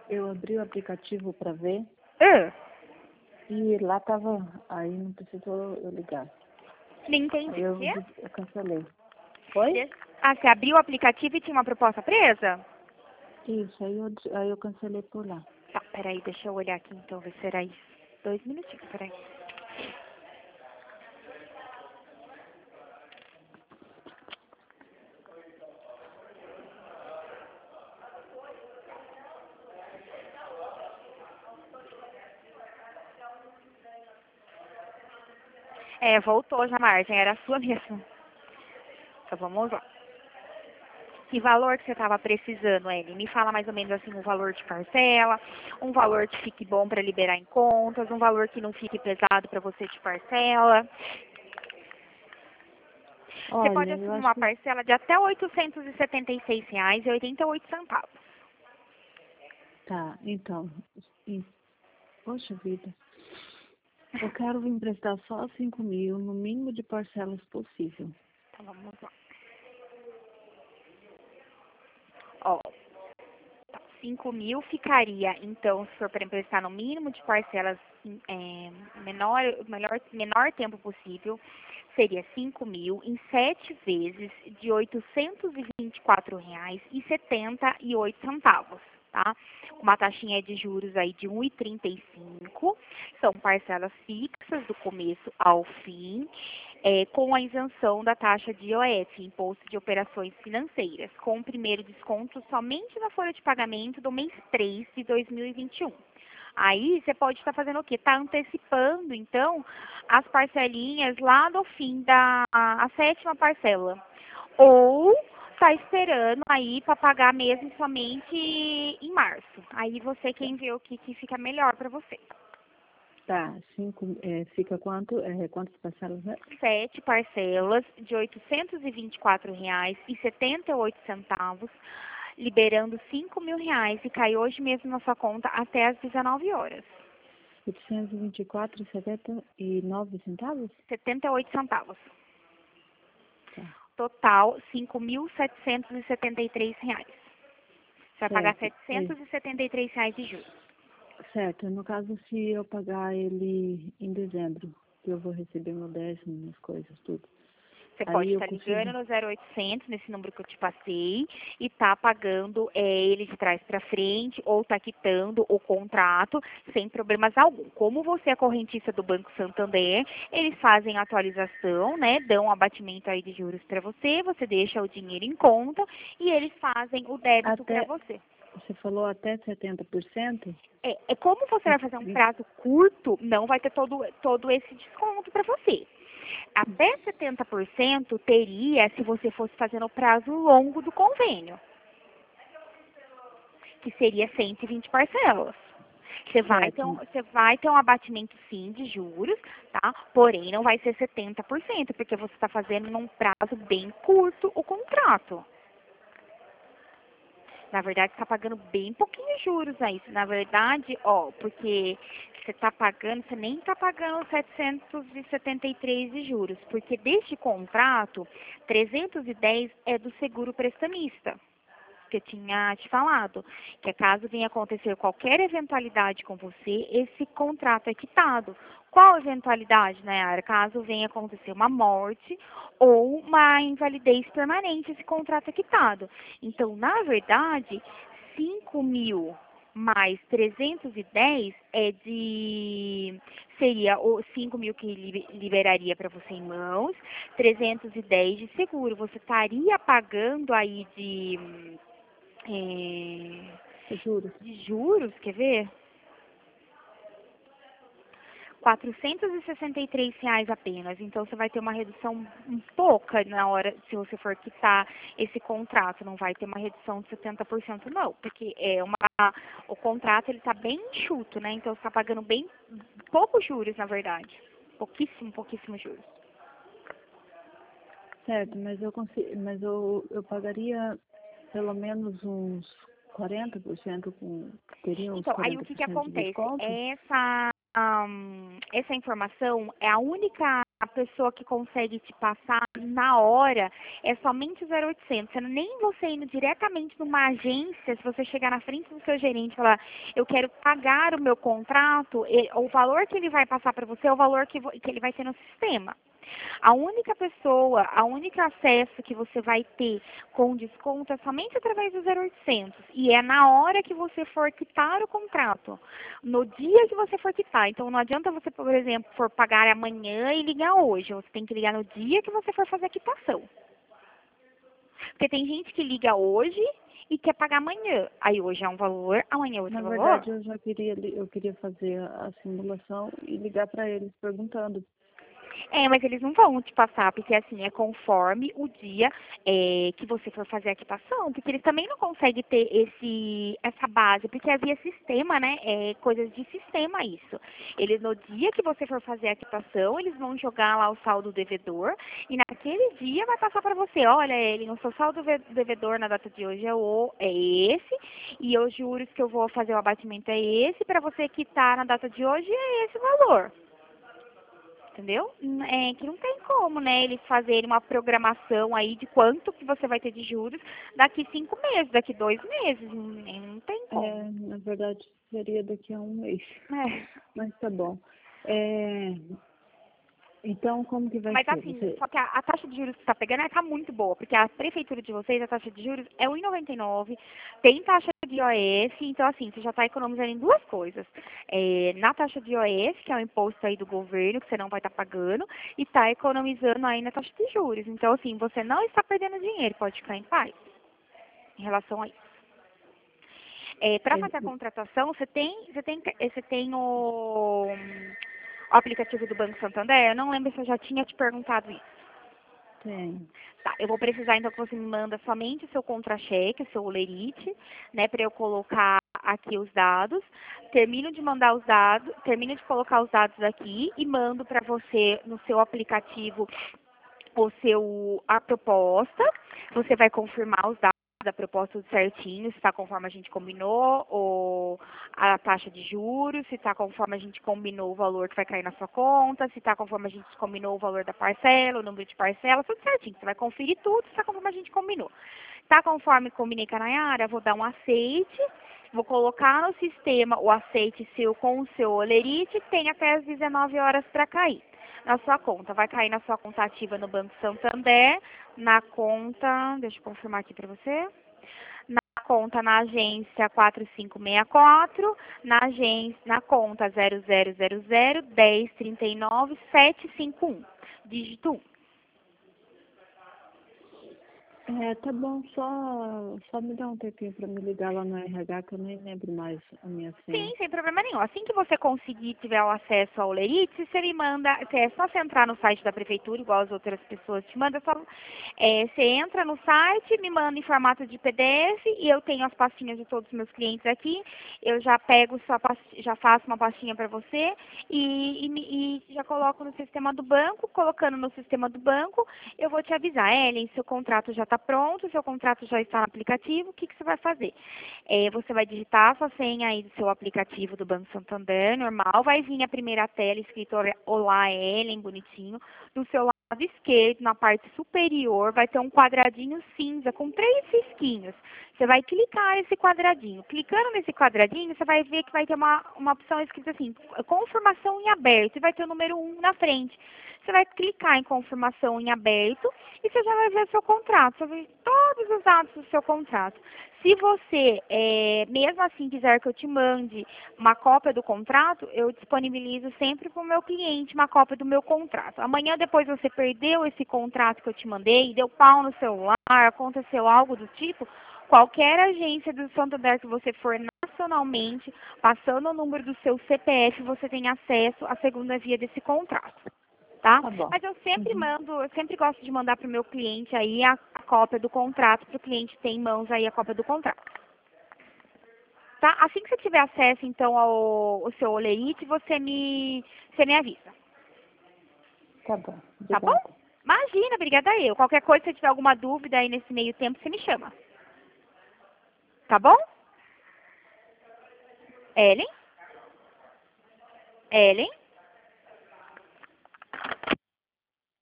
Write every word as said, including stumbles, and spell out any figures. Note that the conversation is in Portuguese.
Eu abri o aplicativo para ver Ah, e lá tava, aí não precisou eu ligar. não entendi. Aí eu, Quê? des- eu cancelei. Foi? Ah, você abriu o aplicativo e tinha uma proposta presa? Isso, aí eu, des- aí eu cancelei por lá. Tá, peraí, deixa eu olhar aqui então, ver se era isso. Dois minutinhos, peraí. É, voltou já a margem, era a sua mesmo. Então vamos lá. Que valor que você estava precisando, Ellen? Me fala mais ou menos assim, um valor de parcela, um valor que fique bom para liberar em contas, um valor que não fique pesado para você de parcela. Você pode Olha, eu assumir acho uma que parcela de até oitocentos e setenta e seis reais e oitenta e oito centavos. tá, então. e- Poxa vida. Eu quero vir emprestar só cinco mil, no mínimo de parcelas possível. Então vamos lá. Ó, cinco mil ficaria, então, se for para emprestar no mínimo de parcelas é, menor, melhor, menor tempo possível, seria cinco mil em sete vezes de oitocentos e vinte e quatro reais e setenta e oito centavos, tá? Uma taxinha de juros aí de um vírgula trinta e cinco, são parcelas fixas do começo ao fim, é, com a isenção da taxa de I O F, Imposto de Operações Financeiras, com o primeiro desconto somente na folha de pagamento do mês três de dois mil e vinte e um. Aí você pode estar fazendo o quê? Está antecipando, então, as parcelinhas lá do fim da a sétima parcela. Ou está esperando aí para pagar mesmo somente em março. Aí você quem vê o que, que fica melhor para você. Tá, cinco, é, fica quanto? É, quantas parcelas? É? Sete parcelas de oitocentos e vinte e quatro reais e setenta e oito centavos, liberando cinco mil reais e cai hoje mesmo na sua conta até às dezenove horas. oitocentos e vinte e quatro e setenta e nove centavos? setenta e oito centavos. Tá, Total, cinco mil setecentos e setenta e três reais. Você vai pagar certo. É, setecentos e setenta e três reais de juros. certo, no caso, se eu pagar ele em dezembro, que eu vou receber meu décimo, minhas coisas, tudo. Você pode Aí eu estar ligando consigo. no zero oitocentos, nesse número que eu te passei, e tá pagando é, ele de trás para frente, ou tá quitando o contrato sem problemas algum. Como você é correntista do Banco Santander, eles fazem a atualização, né? Dão um abatimento aí de juros para você, você deixa o dinheiro em conta e eles fazem o débito para Até, você. você falou até setenta por cento? É, é como você vai fazer um E- prazo curto, não vai ter todo, todo esse desconto para você. Até setenta por cento teria se você fosse fazer no prazo longo do convênio, que seria cento e vinte parcelas. Você vai, ter um, Certo, você vai ter um abatimento sim de juros, tá? Porém, não vai ser setenta por cento, porque você está fazendo num prazo bem curto o contrato. Na verdade, você está pagando bem pouquinho juros aí. Na verdade, ó, porque você está pagando, você nem está pagando setecentos e setenta e três de juros, porque deste contrato, trezentos e dez é do seguro prestamista, que eu tinha te falado, que é caso venha acontecer qualquer eventualidade com você, esse contrato é quitado. Qual eventualidade, Nayara? Caso venha acontecer uma morte ou uma invalidez permanente, esse contrato é quitado. Então, na verdade, cinco mil mais trezentos e dez é de seria o cinco mil que li- liberaria para você em mãos, trezentos e dez de seguro. Você estaria pagando aí de é, juros. de juros, quer ver? quatrocentos e sessenta e três reais apenas. Então você vai ter uma redução um pouca na hora, se você for quitar esse contrato, não vai ter uma redução de setenta por cento não, porque é uma o contrato ele está bem enxuto, né? Então você está pagando bem poucos juros, na verdade. Pouquíssimo, pouquíssimo juros. Certo, mas eu consigo, mas eu, eu pagaria pelo menos uns quarenta por cento com, teria uns Então, aí o quarenta que por que cento de acontece? desconto? Essa, ahn, essa informação é a única a pessoa que consegue te passar na hora é somente o zero oitocentos. Você não- Nem você indo diretamente numa agência, se você chegar na frente do seu gerente e falar, eu quero pagar o meu contrato, e- o valor que ele vai passar para você é o valor que, vo- que ele vai ter no sistema. A única pessoa, a única acesso que você vai ter com desconto é somente através do zero oitocentos. E é na hora que você for quitar o contrato. No dia que você for quitar. Então não adianta você, por exemplo, for pagar amanhã e ligar hoje. Você tem que ligar no dia que você for fazer a quitação. Porque tem gente que liga hoje e quer pagar amanhã. Aí hoje é um valor, amanhã é Na outro valor. verdade, eu já queria, li- eu queria fazer a simulação e ligar para eles perguntando. É, mas eles não vão te passar, porque assim, é conforme o dia é, que você for fazer a quitação, porque eles também não conseguem ter esse, essa base, porque havia sistema, né, é, coisas de sistema isso. Eles, no dia que você for fazer a quitação, eles vão jogar lá o saldo devedor, e naquele dia vai passar para você, olha, ele, o seu saldo ve- devedor na data de hoje é, o, é esse, e os juros que eu vou fazer o abatimento é esse, para você quitar na data de hoje é esse valor. Entendeu? N- É que não tem como, né, eles fazerem uma programação aí de quanto que você vai ter de juros daqui cinco meses, daqui dois meses. Não, não tem como. É, na verdade, seria daqui a um mês. É. Mas tá bom. É, então, como que vai Mas ser? assim, Você, só que a, a taxa de juros que está pegando está muito boa, porque a prefeitura de vocês, a taxa de juros é um vírgula noventa e nove, tem taxa de I O F, então assim, você já está economizando em duas coisas. É, na taxa de I O F, que é o imposto aí do governo, que você não vai estar pagando, e está economizando aí na taxa de juros. Então assim, você não está perdendo dinheiro, pode ficar em paz em relação a isso. É, para é, fazer a contratação, você tem, você tem, você tem o, o aplicativo do Banco Santander? Eu não lembro se eu já tinha te perguntado isso. tem. Tá, eu vou precisar então que você me manda somente o seu contra-cheque, o seu olerite, né, para eu colocar aqui os dados. Termino de mandar os dados, termino de colocar os dados aqui e mando para você no seu aplicativo o seu a proposta. Você vai confirmar os dados da proposta tudo certinho, se está conforme a gente combinou, ou a taxa de juros, se está conforme a gente combinou o valor que vai cair na sua conta, se está conforme a gente combinou o valor da parcela, o número de parcelas, tudo certinho. Você vai conferir tudo, se está conforme a gente combinou. Está conforme combinei com a Nayara, vou dar um aceite, vou colocar no sistema o aceite seu com o seu olerite, tem até as dezenove horas para cair na sua conta. Vai cair na sua conta ativa no Banco Santander, na conta, deixa eu confirmar aqui para você, na conta na agência quatro cinco seis quatro, na agência, na conta zero zero zero zero um zero três nove sete cinco um, dígito um. É, tá bom, só, só me dá um tempinho para me ligar lá no R H, que eu nem lembro mais a minha senha. Sim, sem problema nenhum. Assim que você conseguir tiver o acesso ao Lerite, você me manda, é só você entrar no site da prefeitura, igual as outras pessoas te mandam, só, é, você entra no site, me manda em formato de P D F e eu tenho as pastinhas de todos os meus clientes aqui, eu já pego sua pasti- já faço uma pastinha para você e, e, me- e já coloco no sistema do banco, colocando no sistema do banco, eu vou te avisar, Ellen, seu contrato já está pronto, seu contrato já está no aplicativo, o que, que você vai fazer? É, você vai digitar a sua senha aí do seu aplicativo do Banco Santander, normal. Vai vir a primeira tela escrito Olá, Ellen, bonitinho. Do seu lado esquerdo, na parte superior, vai ter um quadradinho cinza com três risquinhos. Você vai clicar nesse quadradinho. Clicando nesse quadradinho, você vai ver que vai ter uma, uma opção escrita assim, confirmação em aberto, e vai ter o número um na frente. Você vai clicar em confirmação em aberto e você já vai ver o seu contrato. Você vai ver todos os dados do seu contrato. Se você, é, mesmo assim, quiser que eu te mande uma cópia do contrato, eu disponibilizo sempre para o meu cliente uma cópia do meu contrato. Amanhã, depois você perdeu esse contrato que eu te mandei, deu pau no celular, aconteceu algo do tipo, qualquer agência do Santander que você for nacionalmente, passando o número do seu C P F, você tem acesso à segunda via desse contrato. Tá? Tá bom. Mas eu sempre Uhum. mando, eu sempre gosto de mandar para o meu cliente aí a, a cópia do contrato, para o cliente ter em mãos aí a cópia do contrato. Tá? Assim que você tiver acesso, então, ao, ao seu olerite, você me, você me avisa. Tá bom, Tá bom? obrigada. Imagina, obrigada eu. Qualquer coisa, se tiver alguma dúvida aí nesse meio tempo, você me chama. Tá bom? Ellen? Ellen?